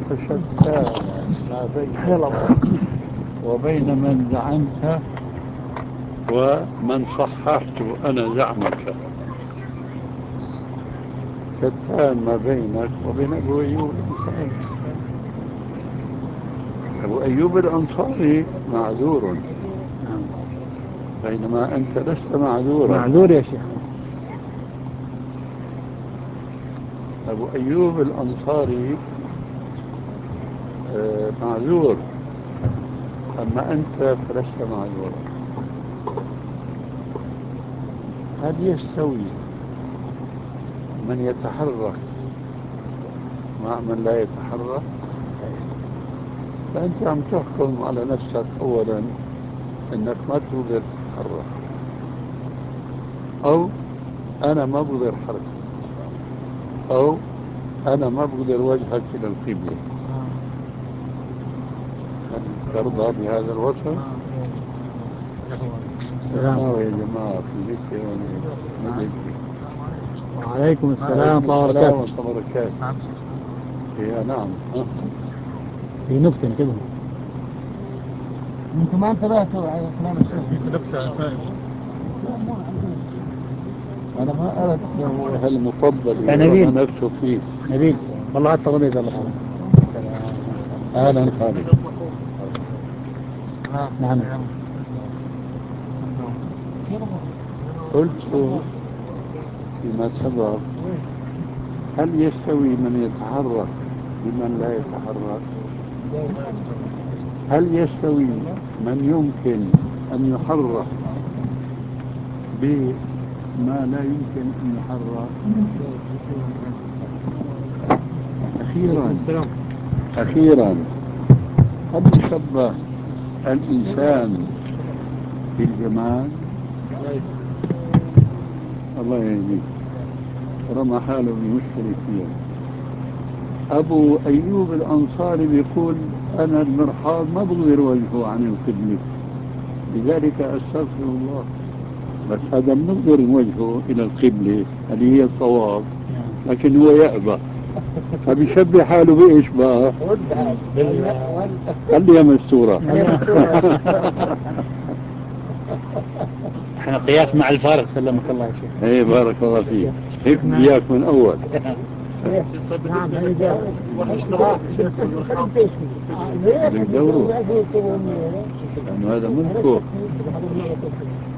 فشتان ما بينك وبين من زعمت ومن صححت أنا زعمك. شتان ما بينك وبين أبو أيوب الأنصاري. أبو أيوب الأنصاري معذور، بينما أنت لست معذورا. معذور يا شيخ. أبو أيوب الأنصاري معذور، أما أنت فلست معذورا. هل يستوي من يتحرك مع من لا يتحرك؟ فأنت عم تحكم على نفسك أولا أنك ما تقدر تتحرك، أو أنا ما بقدر حركة، أو أنا ما بقدر وجهك إلى القبلة. هل ترضى بهذا الوصف؟ يا جماعة في ذكر وعليكم السلام ورحمة الله وبركاته. يا نعم. في نكتة انتبهوا، انتم ما انتبهتوا على كلام الشيخ في نكتة. أنا ما أردت له هالمطبل يا اللي نبيل. رمى نفسه فيه. نبيل والله حتى رضيت الله تعالى. أهلا خالد. نعم. قلت فيما سبق، هل يستوي من يتحرك بمن لا يتحرك؟ هل يستوي من يمكن أن يحرك بما لا يمكن أن يحرك؟ أخيرا هل يشبه الإنسان بالجمال؟ الله يهديك، رمى حاله بمشكلة فيها. أبو أيوب الأنصاري بيقول أنا المرحاض ما بقدر وجهه عن القبلة، لذلك أستغفر الله. بس هذا بنقدر نوجهه إلى القبلة، هذه هي الصواب، لكن هو يأبى. فبيشبه حاله بإيش بقى؟ خليها مستورة. احنا قياس مع الفارق سلمك الله يا شيخ. ايه بارك الله فيك، هيك بدي من أول. نعم بدك دوروا لأنه هذا ملكه.